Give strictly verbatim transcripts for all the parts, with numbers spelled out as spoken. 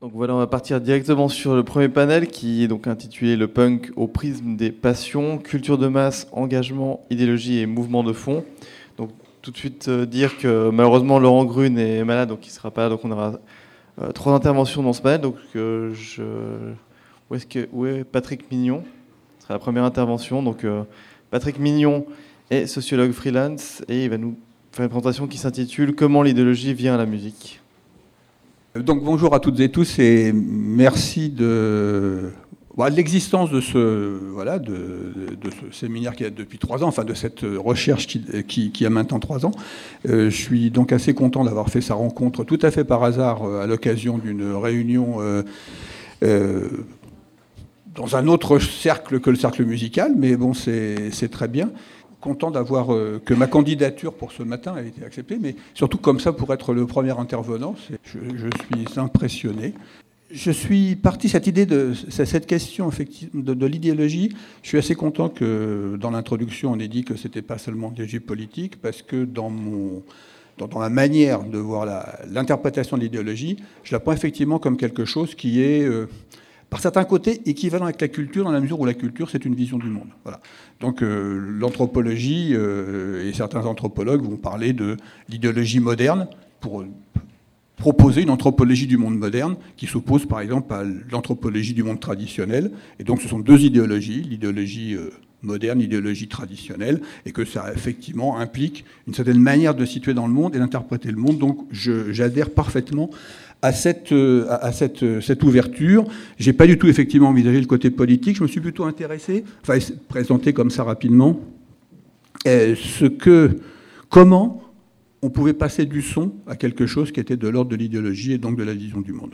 Donc voilà, on va partir directement sur le premier panel qui est donc intitulé Le punk au prisme des passions, culture de masse, engagement, idéologie et mouvement de fond. Donc tout de suite euh, dire que malheureusement Laurent Grune est malade, donc il ne sera pas là, donc on aura euh, trois interventions dans ce panel. Donc euh, je... où, est-ce que... où est Patrick Mignon ? Ce sera la première intervention. Donc euh, Patrick Mignon est sociologue freelance et il va nous faire une présentation qui s'intitule « Comment l'idéologie vient à la musique ». Donc bonjour à toutes et tous et merci de, voilà, de l'existence de ce, voilà, de, de ce séminaire qui a depuis trois ans, enfin de cette recherche qui, qui, qui a maintenant trois ans. Euh, je suis donc assez content d'avoir fait sa rencontre tout à fait par hasard euh, à l'occasion d'une réunion euh, euh, dans un autre cercle que le cercle musical, mais bon, c'est, c'est très bien. Content d'avoir euh, que ma candidature pour ce matin a été acceptée, mais surtout comme ça pour être le premier intervenant, je, je suis impressionné. Je suis parti cette idée de cette question effectivement de, de l'idéologie. Je suis assez content que dans l'introduction on ait dit que c'était pas seulement des jeux politiques, parce que dans mon dans, dans la manière de voir la, l'interprétation de l'idéologie, je la prends effectivement comme quelque chose qui est euh, par certains côtés équivalent avec la culture, dans la mesure où la culture, c'est une vision du monde. Voilà. Donc euh, l'anthropologie euh, et certains anthropologues vont parler de l'idéologie moderne pour euh, proposer une anthropologie du monde moderne qui s'oppose par exemple à l'anthropologie du monde traditionnel. Et donc ce sont deux idéologies, l'idéologie euh, moderne, l'idéologie traditionnelle, et que ça effectivement implique une certaine manière de se situer dans le monde et d'interpréter le monde. Donc je, j'adhère parfaitement à cette, à cette, cette ouverture. Je n'ai pas du tout effectivement envisagé le côté politique, je me suis plutôt intéressé, enfin présenter comme ça rapidement, euh, ce que, comment on pouvait passer du son à quelque chose qui était de l'ordre de l'idéologie et donc de la vision du monde.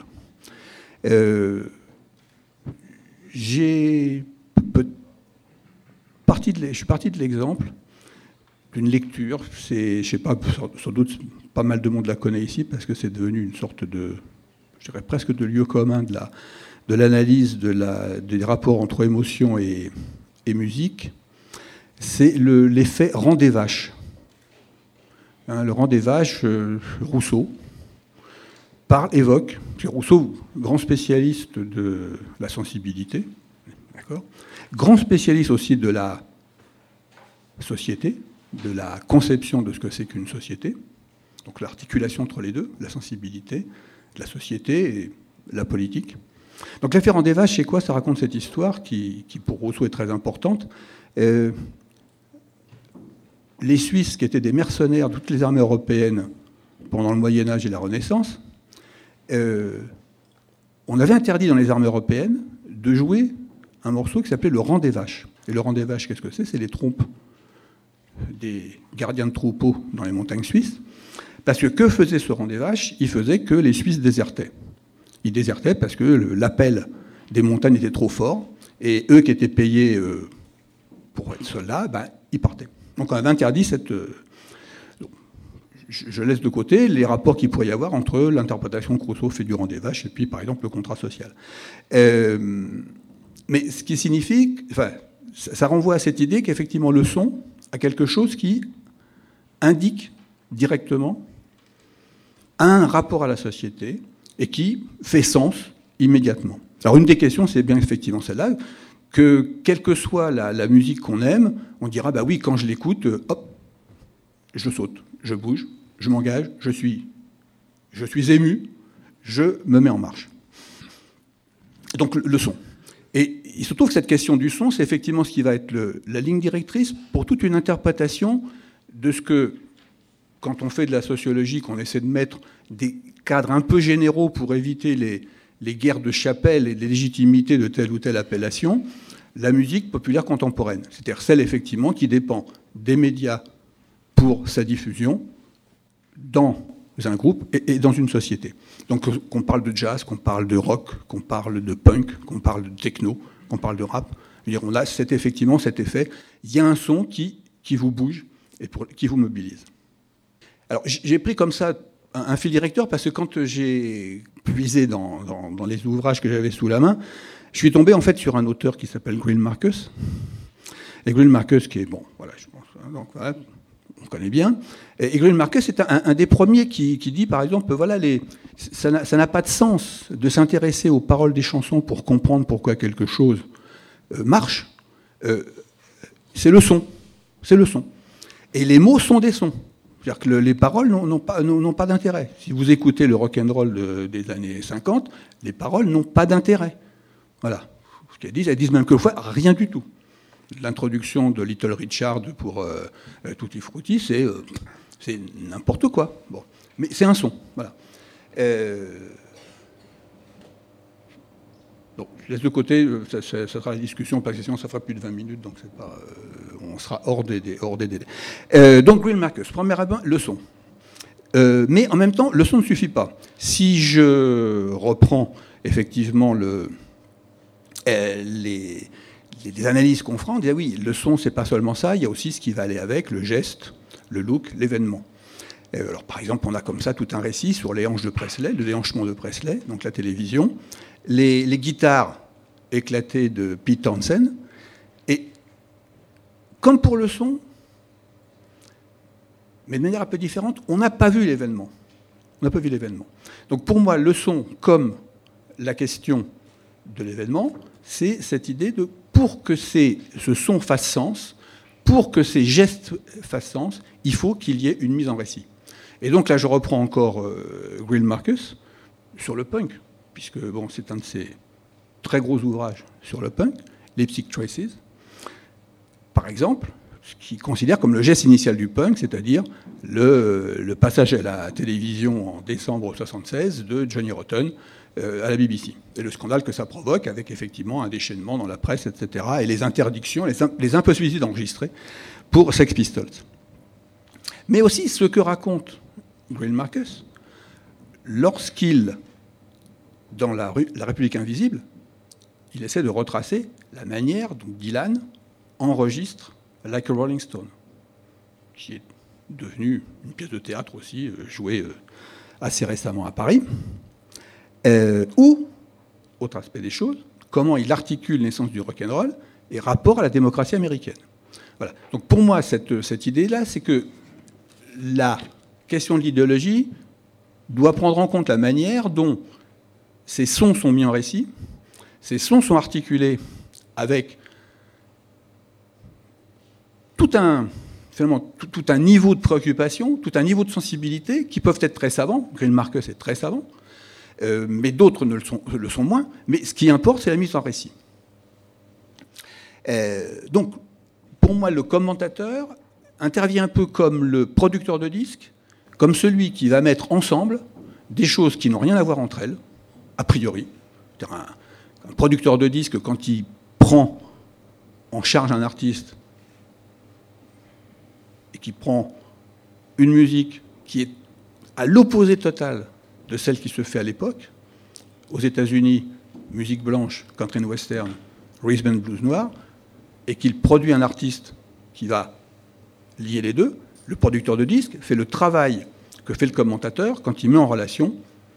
Euh, j'ai parti de, je suis parti de l'exemple d'une lecture, c'est, je sais pas, sans doute pas mal de monde la connaît ici, parce que c'est devenu une sorte de, je dirais presque de lieu commun de, la, de l'analyse de la, des rapports entre émotion et, et musique. C'est le, l'effet rang des vaches. Hein, le rang des vaches, euh, Rousseau parle, évoque, c'est Rousseau, grand spécialiste de la sensibilité, d'accord, grand spécialiste aussi de la société, de la conception de ce que c'est qu'une société, donc l'articulation entre les deux, la sensibilité, la société et la politique. Donc l'affaire en des vaches, c'est quoi ? Ça raconte cette histoire qui, qui pour Rousseau est très importante. Euh, les Suisses, qui étaient des mercenaires de toutes les armées européennes pendant le Moyen-Âge et la Renaissance, euh, on avait interdit dans les armées européennes de jouer un morceau qui s'appelait le rang des vaches. Et le rang des vaches, qu'est-ce que c'est ? C'est les trompes des gardiens de troupeaux dans les montagnes suisses, parce que que faisait ce rang des vaches ? Il faisait que les Suisses désertaient. Ils désertaient parce que l'appel des montagnes était trop fort, et eux qui étaient payés pour être soldats, ben, ils partaient. Donc on avait interdit cette... Je laisse de côté les rapports qu'il pourrait y avoir entre l'interprétation que Rousseau fait du rang des vaches et puis, par exemple, le contrat social. Euh, mais ce qui signifie... Enfin, ça renvoie à cette idée qu'effectivement le son à quelque chose qui indique directement un rapport à la société et qui fait sens immédiatement. Alors une des questions, c'est bien effectivement celle-là, que quelle que soit la, la musique qu'on aime, on dira, bah oui, quand je l'écoute, hop, je saute, je bouge, je m'engage, je suis, je suis ému, je me mets en marche. Donc le, le son. Et il se trouve que cette question du son, c'est effectivement ce qui va être le, la ligne directrice pour toute une interprétation de ce que, quand on fait de la sociologie, qu'on essaie de mettre des cadres un peu généraux pour éviter les, les guerres de chapelle et les légitimités de telle ou telle appellation, la musique populaire contemporaine. C'est-à-dire celle, effectivement, qui dépend des médias pour sa diffusion dans un groupe et, et dans une société. Donc qu'on parle de jazz, qu'on parle de rock, qu'on parle de punk, qu'on parle de techno, qu'on parle de rap, je veux dire, on a cet, effectivement cet effet. Il y a un son qui, qui vous bouge et pour, qui vous mobilise. Alors j'ai pris comme ça un, un fil directeur parce que quand j'ai puisé dans, dans, dans les ouvrages que j'avais sous la main, je suis tombé en fait sur un auteur qui s'appelle Greil Marcus. Et Greil Marcus qui est, bon, voilà, je pense, donc, voilà, on connaît bien. Et Greil Marcus est un, un des premiers qui, qui dit, par exemple, voilà, les, ça, n'a, ça n'a pas de sens de s'intéresser aux paroles des chansons pour comprendre pourquoi quelque chose euh, marche. Euh, c'est le son. C'est le son. Et les mots sont des sons. C'est-à-dire que le, les paroles n'ont, n'ont, pas, n'ont, n'ont pas d'intérêt. Si vous écoutez le rock'n'roll de, des années cinquante, les paroles n'ont pas d'intérêt. Voilà. Ce qu'elles disent, elles disent même quelquefois rien du tout. L'introduction de Little Richard pour euh, Tutti Frutti, c'est, euh, c'est n'importe quoi. Bon. Mais c'est un son. Voilà. Euh... Bon, je laisse de côté, ça, ça, ça sera la discussion, parce que sinon ça fera plus de vingt minutes, donc c'est pas, euh, on sera hors des délais. Hors des délais. Euh, donc Greil Marcus, premier abin, le son. Euh, mais en même temps, le son ne suffit pas. Si je reprends effectivement le, euh, les, les analyses qu'on fera, on dit ah oui, le son, c'est pas seulement ça, il y a aussi ce qui va aller avec, le geste, le look, l'événement. Euh, alors, par exemple, on a comme ça tout un récit sur les hanches de Presley, le déhanchement de Presley, donc la télévision, les, les guitares éclatées de Pete Townshend, et comme pour le son, mais de manière un peu différente, on n'a pas vu l'événement. On n'a pas vu l'événement. Donc pour moi, le son, comme la question de l'événement, c'est cette idée de pour que ces, ce son fasse sens, pour que ces gestes fassent sens, il faut qu'il y ait une mise en récit. Et donc là, je reprends encore euh, Greil Marcus sur le punk, puisque bon, c'est un de ses très gros ouvrages sur le punk, Leipzig Traces, par exemple, ce qu'il considère comme le geste initial du punk, c'est-à-dire le, le passage à la télévision en décembre soixante-seize de Johnny Rotten euh, à la B B C. Et le scandale que ça provoque, avec effectivement un déchaînement dans la presse, et cetera, et les interdictions, les, les impossibilités d'enregistrer pour Sex Pistols. Mais aussi ce que raconte Greil Marcus lorsqu'il, dans la, rue, la République invisible, il essaie de retracer la manière dont Dylan enregistre Like a Rolling Stone, qui est devenue une pièce de théâtre aussi, jouée assez récemment à Paris, euh, ou, autre aspect des choses, comment il articule naissance du rock'n'roll et rapport à la démocratie américaine. Voilà. Donc pour moi, cette, cette idée-là, c'est que la question de l'idéologie doit prendre en compte la manière dont ces sons sont mis en récit, ces sons sont articulés avec tout un, finalement, tout, tout un niveau de préoccupation, tout un niveau de sensibilité qui peuvent être très savants. Greil Marcus est très savant, euh, mais d'autres ne le sont, le sont moins. Mais ce qui importe, c'est la mise en récit. Euh, donc, pour moi, le commentateur intervient un peu comme le producteur de disques, comme celui qui va mettre ensemble des choses qui n'ont rien à voir entre elles, a priori. C'est-à-dire un, un producteur de disques, quand il prend en charge un artiste, et qui prend une musique qui est à l'opposé total de celle qui se fait à l'époque. Aux États-Unis, musique blanche, country and western, rhythm and blues noir, et qu'il produit un artiste qui va lier les deux, le producteur de disques fait le travail que fait le commentateur quand il met en relation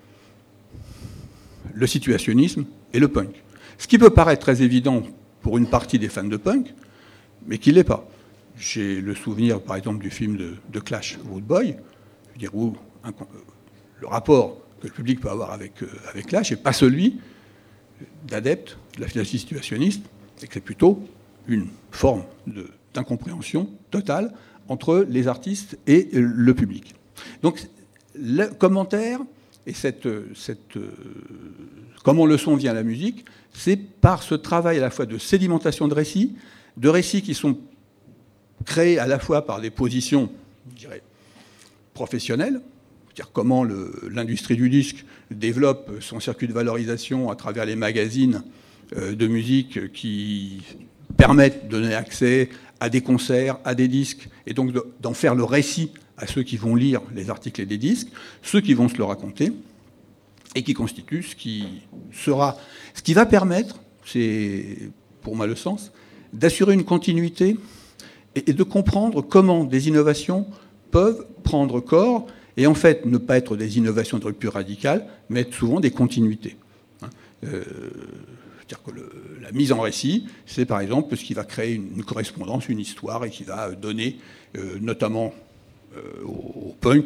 le situationnisme et le punk. Ce qui peut paraître très évident pour une partie des fans de punk, mais qui ne l'est pas. J'ai le souvenir, par exemple, du film de, de Clash, Rude Boy, je veux dire, où un, le rapport que le public peut avoir avec, euh, avec Clash n'est pas celui d'adepte de la philosophie situationniste, et que c'est plutôt une forme de, d'incompréhension totale entre les artistes et le public. Donc, le commentaire et cette, cette, euh, comment le son vient à la musique, c'est par ce travail à la fois de sédimentation de récits, de récits qui sont créé à la fois par des positions, je dirais, professionnelles, c'est-à-dire comment le, l'industrie du disque développe son circuit de valorisation à travers les magazines euh, de musique qui permettent de donner accès à des concerts, à des disques, et donc de, d'en faire le récit à ceux qui vont lire les articles et des disques, ceux qui vont se le raconter, et qui constitue ce qui sera, ce qui va permettre, c'est pour moi le sens, d'assurer une continuité et de comprendre comment des innovations peuvent prendre corps et en fait ne pas être des innovations de rupture radicale, mais être souvent des continuités. Euh, c'est-à-dire que le, la mise en récit, c'est par exemple ce qui va créer une, une correspondance, une histoire, et qui va donner, euh, notamment euh, au, au punk,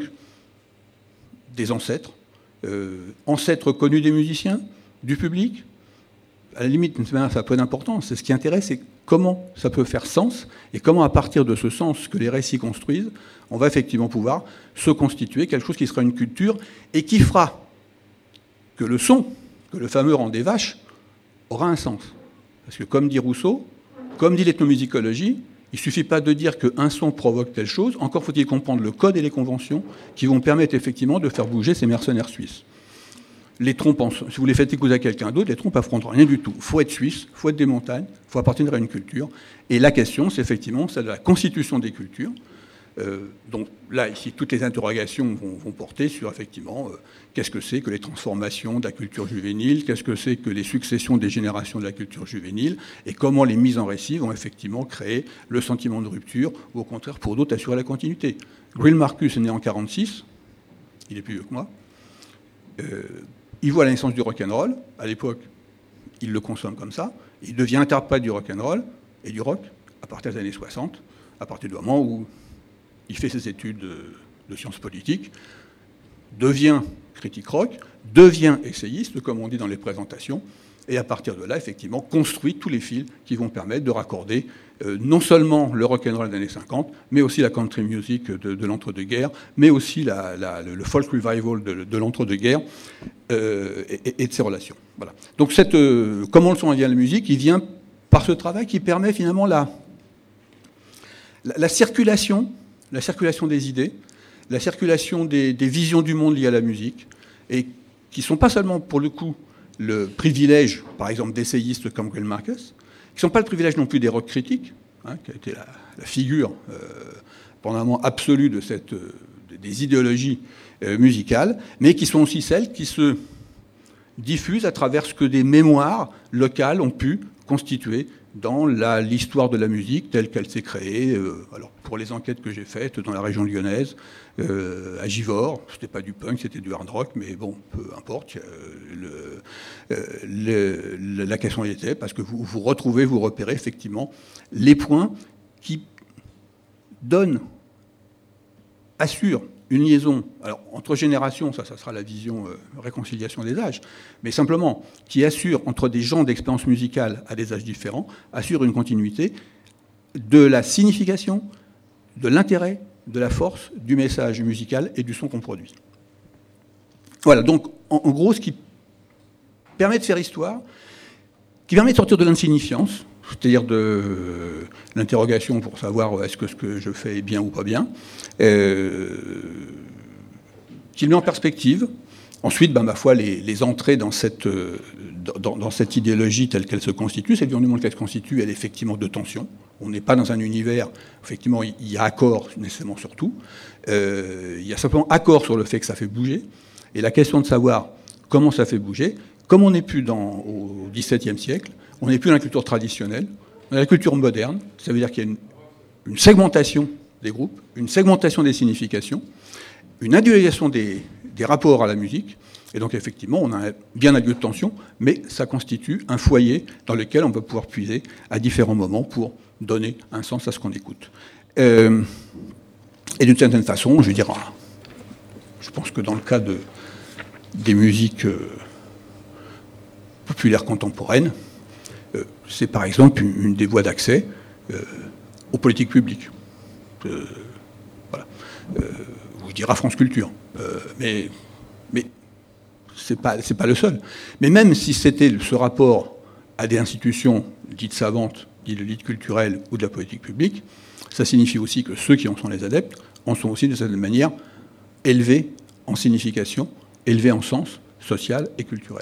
des ancêtres, euh, ancêtres connus des musiciens, du public. À la limite, ça n'a pas d'importance. Ce qui intéresse, c'est comment ça peut faire sens et comment, à partir de ce sens que les récits construisent, on va effectivement pouvoir se constituer quelque chose qui sera une culture et qui fera que le son, que le fameux rang des vaches, aura un sens. Parce que comme dit Rousseau, comme dit l'ethnomusicologie, il ne suffit pas de dire qu'un son provoque telle chose, encore faut-il comprendre le code et les conventions qui vont permettre effectivement de faire bouger ces mercenaires suisses. Les trompes, si vous les faites écouter à quelqu'un d'autre, les trompes affrontent rien du tout. Il faut être suisse, il faut être des montagnes, il faut appartenir à une culture. Et la question, c'est effectivement celle de la constitution des cultures. Euh, donc là, ici, toutes les interrogations vont, vont porter sur, effectivement, euh, qu'est-ce que c'est que les transformations de la culture juvénile, qu'est-ce que c'est que les successions des générations de la culture juvénile, et comment les mises en récit vont effectivement créer le sentiment de rupture, ou au contraire, pour d'autres, assurer la continuité. Greil Marcus est né en mille neuf cent quarante-six, il est plus vieux que moi. Euh, il voit la naissance du rock'n'roll, à l'époque, il le consomme comme ça, il devient interprète du rock'n'roll et du rock à partir des années soixante, à partir du moment où il fait ses études de, de sciences politiques, devient critique rock, devient essayiste, comme on dit dans les présentations, et à partir de là, effectivement, construit tous les fils qui vont permettre de raccorder euh, non seulement le rock'n'roll des années cinquante, mais aussi la country music de, de l'entre-deux-guerres, mais aussi la, la, le folk revival de, de l'entre-deux-guerres, euh, et, et de ses relations. Voilà. Donc, cette, euh, comment le son vient à la musique, il vient par ce travail qui permet finalement la, la, la circulation, la circulation des idées, la circulation des, des visions du monde liées à la musique, et qui ne sont pas seulement, pour le coup, le privilège, par exemple, d'essayistes comme Greil Marcus, qui ne sont pas le privilège non plus des rock critiques, hein, qui a été la, la figure euh, pendamment absolue de cette, euh, des idéologies euh, musicales, mais qui sont aussi celles qui se diffusent à travers ce que des mémoires locales ont pu constituer dans la, l'histoire de la musique telle qu'elle s'est créée. Euh, alors, pour les enquêtes que j'ai faites dans la région lyonnaise, euh, à Givors, c'était pas du punk, c'était du hard rock, mais bon, peu importe. Euh, le, euh, le, la question y était, parce que vous, vous retrouvez, vous repérez effectivement les points qui donnent, assurent une liaison, alors entre générations, ça, ça sera la vision euh, réconciliation des âges, mais simplement qui assure entre des gens d'expérience musicale à des âges différents, assure une continuité de la signification, de l'intérêt, de la force du message musical et du son qu'on produit. Voilà, donc en, en gros, ce qui permet de faire histoire, qui permet de sortir de l'insignifiance, c'est-à-dire de l'interrogation pour savoir est-ce que ce que je fais est bien ou pas bien, euh, qui met en perspective. Ensuite, ben, ma foi, les, les entrées dans cette, dans, dans cette idéologie telle qu'elle se constitue, cette vision du monde qu'elle se constitue, elle est effectivement de tension. On n'est pas dans un univers, effectivement, il y a accord nécessairement sur tout. Euh, il y a simplement accord sur le fait que ça fait bouger. Et la question de savoir comment ça fait bouger, comme on n'est plus dans, au dix-septième siècle, on n'est plus dans la culture traditionnelle, on est dans la culture moderne. Ça veut dire qu'il y a une, une segmentation des groupes, une segmentation des significations, une individualisation des, des rapports à la musique. Et donc, effectivement, on a bien un lieu de tension, mais ça constitue un foyer dans lequel on va pouvoir puiser à différents moments pour donner un sens à ce qu'on écoute. Euh, et d'une certaine façon, je veux dire, je pense que dans le cas de, des musiques euh, populaires contemporaines, euh, c'est par exemple une, une des voies d'accès euh, aux politiques publiques. Euh, voilà. Euh, je dirais France Culture. Euh, mais mais c'est pas, c'est pas le seul. Mais même si c'était ce rapport à des institutions dites savantes, dites de l'élite culturelle ou de la politique publique, ça signifie aussi que ceux qui en sont les adeptes en sont aussi de cette manière élevés en signification, élevés en sens social et culturel.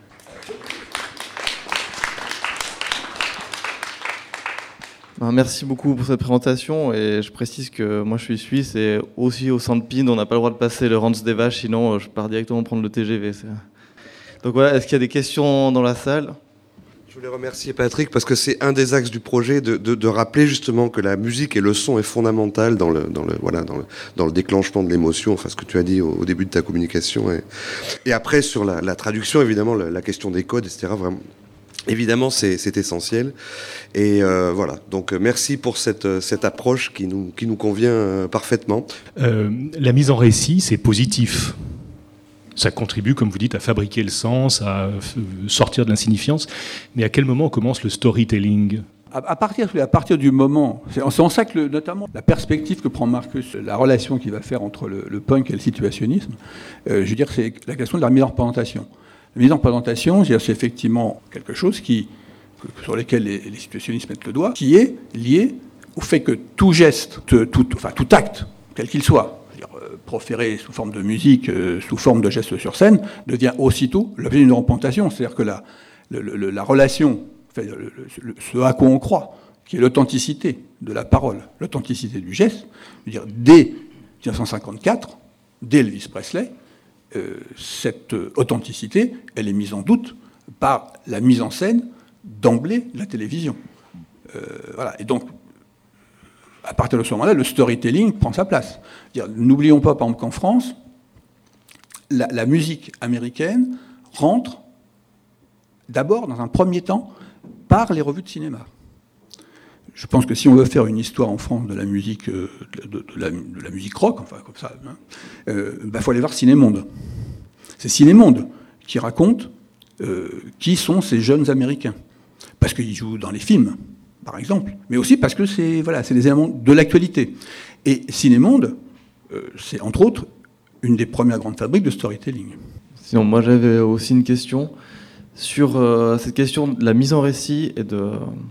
Merci beaucoup pour cette présentation, et je précise que moi je suis suisse et aussi au centre Pinde, on n'a pas le droit de passer le Ranz des Vaches, sinon je pars directement prendre le T G V. C'est... Donc voilà, est-ce qu'il y a des questions dans la salle ? Je voulais remercier Patrick parce que c'est un des axes du projet de, de, de rappeler justement que la musique et le son est fondamental dans le, dans le, voilà, dans le, dans le déclenchement de l'émotion, enfin ce que tu as dit au, au début de ta communication. Et, et après sur la, la traduction, évidemment, la, la question des codes, et cetera. Vraiment. évidemment, c'est, c'est essentiel. Et euh, voilà. Donc, merci pour cette, cette approche qui nous, qui nous convient euh, parfaitement. Euh, la mise en récit, c'est positif. Ça contribue, comme vous dites, à fabriquer le sens, à sortir de l'insignifiance. Mais à quel moment commence le storytelling ? À partir, à partir du moment, c'est en ça que le, notamment la perspective que prend Marcus, la relation qu'il va faire entre le, le punk et le situationnisme, euh, je veux dire, c'est la question de la mise en représentation. La mise en représentation, c'est effectivement quelque chose qui, sur lequel les, les situationnistes mettent le doigt, qui est lié au fait que tout geste, tout, enfin tout acte, quel qu'il soit, c'est-à-dire euh, proféré sous forme de musique, euh, sous forme de geste sur scène, devient aussitôt l'objet d'une représentation. C'est-à-dire que la, le, le, la relation, enfin, le, le, ce à quoi on croit, qui est l'authenticité de la parole, l'authenticité du geste, je veux dire, dès dix-neuf cent cinquante-quatre, dès Elvis Presley, euh, cette authenticité, elle est mise en doute par la mise en scène d'emblée de la télévision. Euh, voilà. Et donc, à partir de ce moment-là, le storytelling prend sa place. Dire, n'oublions pas, par exemple, qu'en France, la, la musique américaine rentre d'abord, dans un premier temps, par les revues de cinéma. Je pense que si on veut faire une histoire en France de la musique, de, de, de, la, de la musique rock, enfin comme ça, il hein, euh, bah, faut aller voir Cinémonde. C'est Cinémonde qui raconte euh, qui sont ces jeunes Américains. Parce qu'ils jouent dans les films, par exemple, mais aussi parce que c'est, voilà, c'est des éléments de l'actualité. Et Cinémonde, euh, c'est entre autres une des premières grandes fabriques de storytelling. Sinon, moi j'avais aussi une question sur euh, cette question de la mise en récit et de...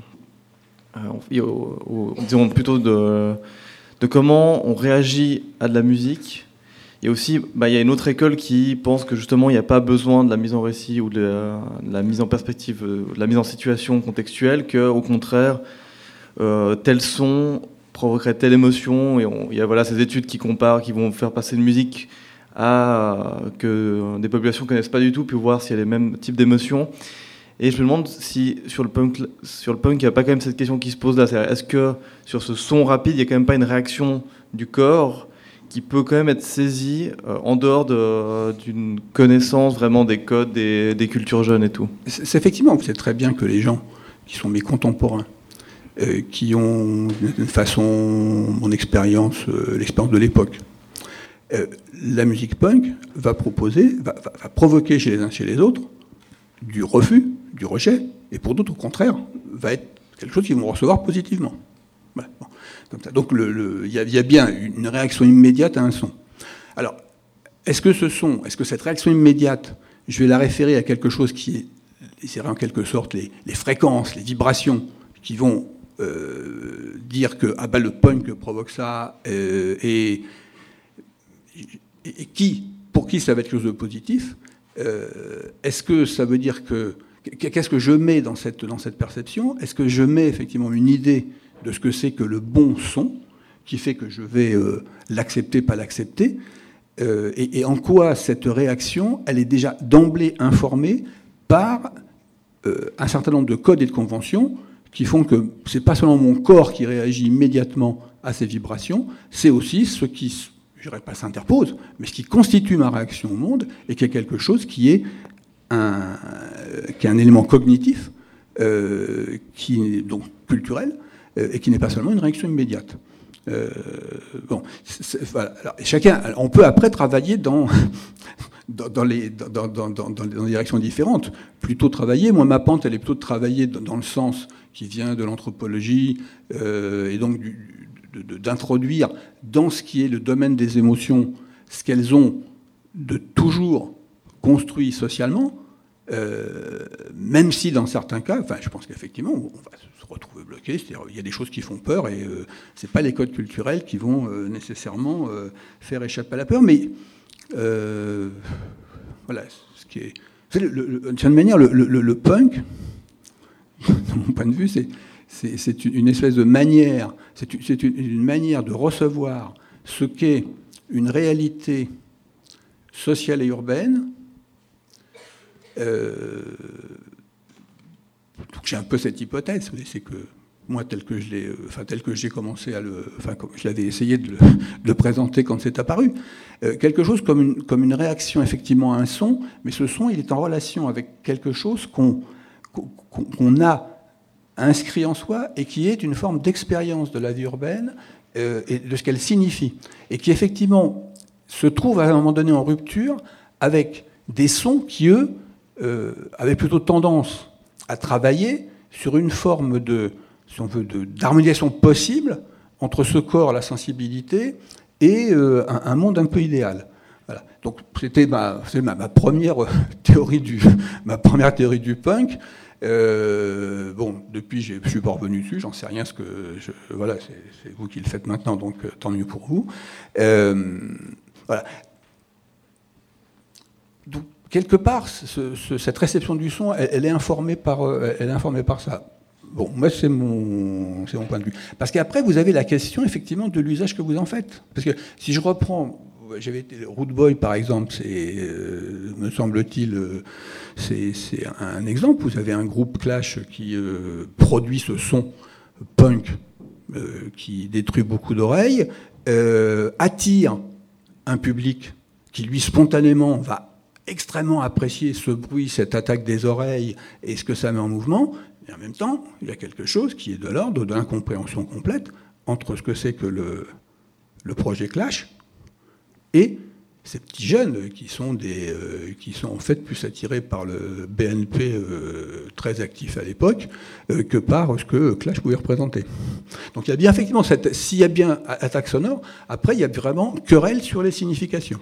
Euh, au, au, disons plutôt de, de comment on réagit à de la musique. Et aussi, bah, il y a une autre école qui pense que justement il n'y a pas besoin de la mise en récit ou de la, de la mise en perspective, de la mise en situation contextuelle, qu'au contraire, euh, tel son provoquerait telle émotion. Et on, il y a voilà, ces études qui comparent, qui vont faire passer une musique à, que des populations ne connaissent pas du tout, puis voir s'il y a les mêmes types d'émotions. Et je me demande si sur le punk, sur le punk, il n'y a pas quand même cette question qui se pose là. C'est-à-dire, est-ce que sur ce son rapide, il n'y a quand même pas une réaction du corps qui peut quand même être saisie euh, en dehors de, d'une connaissance vraiment des codes, des, des cultures jeunes et tout ? C'est, c'est effectivement, vous savez très bien que les gens qui sont mes contemporains, euh, qui ont d'une façon mon expérience, euh, l'expérience de l'époque, euh, la musique punk va proposer, va, va, va provoquer chez les uns chez les autres du refus, du rejet, et pour d'autres, au contraire, va être quelque chose qu'ils vont recevoir positivement. Voilà. Bon. Comme ça. Donc, il le, le, y, y a bien une réaction immédiate à un son. Alors, est-ce que ce son, est-ce que cette réaction immédiate, je vais la référer à quelque chose qui est, c'est en quelque sorte les, les fréquences, les vibrations, qui vont euh, dire que ah ben, le punk provoque ça, euh, et, et, et qui, pour qui ça va être quelque chose de positif? Euh, est-ce que ça veut dire que... Qu'est-ce que je mets dans cette, dans cette perception? Est-ce que je mets effectivement une idée de ce que c'est que le bon son, qui fait que je vais euh, l'accepter, pas l'accepter, euh, et, et en quoi cette réaction, elle est déjà d'emblée informée par euh, un certain nombre de codes et de conventions qui font que c'est pas seulement mon corps qui réagit immédiatement à ces vibrations, c'est aussi ce qui... je dirais pas s'interpose, mais ce qui constitue ma réaction au monde, et qui est quelque chose qui est un, qui est un élément cognitif, euh, qui est donc culturel, euh, et qui n'est pas seulement une réaction immédiate. Euh, bon, c'est, voilà. Alors, chacun, on peut après travailler dans, dans, dans, les, dans, dans, dans, dans des directions différentes. Plutôt travailler, moi ma pente, elle est plutôt de travailler dans, dans le sens qui vient de l'anthropologie, euh, et donc du, De, de, d'introduire dans ce qui est le domaine des émotions ce qu'elles ont de toujours construit socialement, euh, même si dans certains cas, enfin, je pense qu'effectivement, on va se retrouver bloqué, c'est-à-dire il y a des choses qui font peur et euh, c'est pas les codes culturels qui vont euh, nécessairement euh, faire échapper à la peur, mais euh, voilà, ce qui est, le, le, d'une certaine manière, le, le, le punk, de mon point de vue, c'est C'est, c'est une espèce de manière, c'est, c'est une, une manière de recevoir ce qu'est une réalité sociale et urbaine. Euh, j'ai un peu cette hypothèse, c'est que moi, tel que je l'ai, enfin tel que j'ai commencé à le, enfin comme je l'avais essayé de le, de le présenter quand c'est apparu, euh, quelque chose comme une, comme une réaction effectivement à un son, mais ce son, il est en relation avec quelque chose qu'on qu'on a inscrit en soi et qui est une forme d'expérience de la vie urbaine euh, et de ce qu'elle signifie. Et qui, effectivement, se trouve à un moment donné en rupture avec des sons qui, eux, euh, avaient plutôt tendance à travailler sur une forme de, si on veut, de, d'harmonisation possible entre ce corps, la sensibilité, et euh, un, un monde un peu idéal. Voilà. Donc c'était ma, c'est ma, ma première théorie du, ma première théorie du punk. Euh, bon, depuis, je ne suis pas revenu dessus, j'en sais rien, ce que je, voilà, c'est, c'est vous qui le faites maintenant, donc euh, tant mieux pour vous. Euh, voilà. Donc, quelque part, ce, ce, cette réception du son, elle, elle, est informée par, elle est informée par ça. Bon, moi, c'est mon, c'est mon point de vue. Parce qu'après, vous avez la question, effectivement, de l'usage que vous en faites. Parce que si je reprends... J'avais été Root Boy, par exemple, c'est, euh, me semble-t-il, euh, c'est, c'est un exemple. Vous avez un groupe Clash qui euh, produit ce son punk euh, qui détruit beaucoup d'oreilles, euh, attire un public qui, lui, spontanément, va extrêmement apprécier ce bruit, cette attaque des oreilles et ce que ça met en mouvement. Et en même temps, il y a quelque chose qui est de l'ordre de l'incompréhension complète entre ce que c'est que le, le projet Clash et ces petits jeunes qui sont, des, euh, qui sont en fait plus attirés par le B N P euh, très actif à l'époque euh, que par ce que Clash pouvait représenter. Donc il y a bien effectivement, cette, s'il y a bien attaque sonore, après il y a vraiment querelle sur les significations.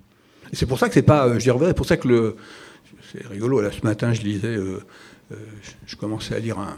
Et c'est pour ça que c'est pas, euh, j'y reviens, c'est pour ça que le, c'est rigolo. Là ce matin je lisais, euh, euh, je, je commençais à lire un,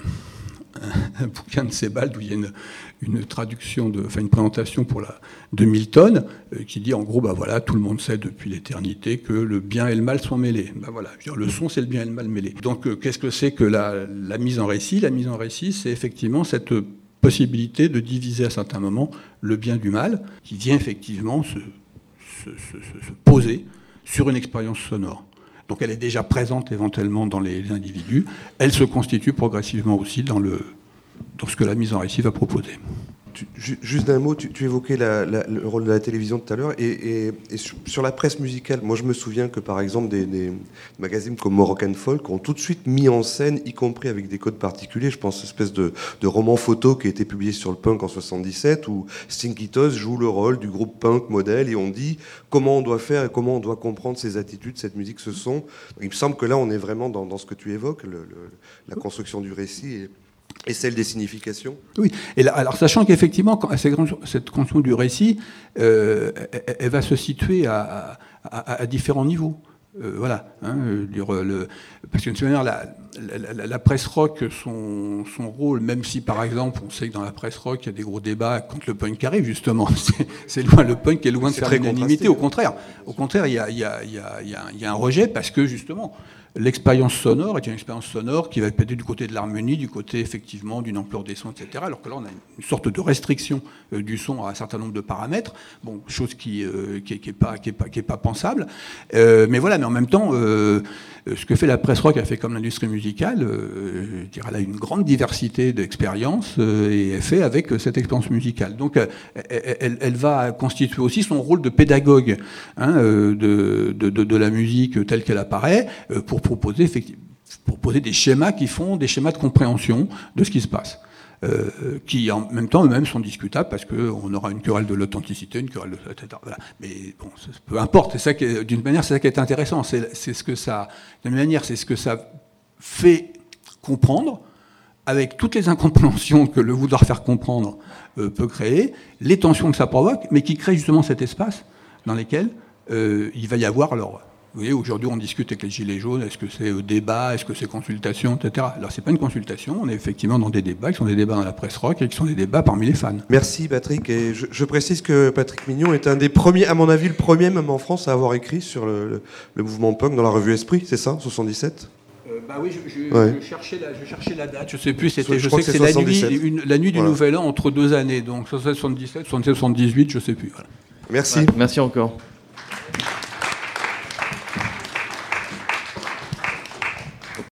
un, un bouquin de Sebald où il y a une, une traduction, de, enfin une présentation pour la, de Milton euh, qui dit en gros, bah voilà, tout le monde sait depuis l'éternité que le bien et le mal sont mêlés. Bah voilà, je veux dire, le son c'est le bien et le mal mêlés. Donc euh, qu'est-ce que c'est que la, la mise en récit ? La mise en récit, c'est effectivement cette possibilité de diviser à certains moments le bien du mal, qui vient effectivement se, se, se, se poser sur une expérience sonore. Donc elle est déjà présente éventuellement dans les individus. Elle se constitue progressivement aussi dans, le, dans ce que la mise en récit va proposer. Tu, juste d'un mot, tu, tu évoquais la, la, le rôle de la télévision tout à l'heure, et, et, et sur, sur la presse musicale, moi je me souviens que par exemple des, des magazines comme Moroccan Folk ont tout de suite mis en scène, y compris avec des codes particuliers, je pense à cette espèce de, de roman photo qui a été publié sur le punk en soixante-dix-sept, où Stinky Toes joue le rôle du groupe punk modèle, et on dit comment on doit faire et comment on doit comprendre ces attitudes, cette musique, ce son. Donc, il me semble que là on est vraiment dans, dans ce que tu évoques, le, le, la construction du récit et Et celle des significations. Oui. Et là, alors sachant qu'effectivement, quand, cette construction du récit, euh, elle, elle va se situer à, à, à différents niveaux. Euh, voilà. Hein, le, parce que de toute manière, la, la, la, la presse rock, son, son rôle, même si par exemple, on sait que dans la presse rock, il y a des gros débats quand le punk arrive, justement, c'est, c'est loin, le punk est loin de faire l'unanimité. Au contraire, au contraire, il y a, il y a, il y a, il y a, il y a un rejet parce que justement. L'expérience sonore est une expérience sonore qui va être du côté de l'harmonie, du côté effectivement d'une ampleur des sons, et cetera. Alors que là, on a une sorte de restriction euh, du son à un certain nombre de paramètres, bon, chose qui euh, qui, qui est pas qui est pas qui est pas pensable. Euh, mais voilà, mais en même temps, euh, ce que fait la presse rock, a fait comme l'industrie musicale, euh, je dirais, elle a une grande diversité d'expériences euh, et elle fait avec cette expérience musicale. Donc, euh, elle, elle va constituer aussi son rôle de pédagogue hein, euh, de, de, de, de la musique telle qu'elle apparaît euh, pour proposer effectivement proposer des schémas qui font des schémas de compréhension de ce qui se passe. Euh, qui en même temps eux-mêmes sont discutables parce qu'on aura une querelle de l'authenticité, une querelle de et cetera. Voilà. Mais bon, ça, peu importe. C'est ça qui est, d'une manière, c'est ça qui est intéressant. C'est, c'est ce que ça, d'une manière, c'est ce que ça fait comprendre, avec toutes les incompréhensions que le vouloir faire comprendre euh, peut créer, les tensions que ça provoque, mais qui crée justement cet espace dans lequel euh, il va y avoir alors. Vous voyez, aujourd'hui, on discute avec les Gilets jaunes, est-ce que c'est débat, est-ce que c'est consultation, et cetera. Alors, c'est pas une consultation, on est effectivement dans des débats qui sont des débats dans la presse rock et qui sont des débats parmi les fans. Merci Patrick, et je, je précise que Patrick Mignon est un des premiers, à mon avis, le premier même en France à avoir écrit sur le, le, le mouvement punk dans la revue Esprit, c'est ça, soixante-dix-sept ? Euh, bah oui, je, je, ouais. je, cherchais la, je cherchais la date, je sais plus, c'était, je, je je sais que, que c'est c'est la nuit, une, la nuit du voilà. Nouvel An entre deux années, donc soixante-dix-sept, soixante-dix-sept, soixante-dix-huit, je sais plus. Voilà. Merci. Ouais, merci encore.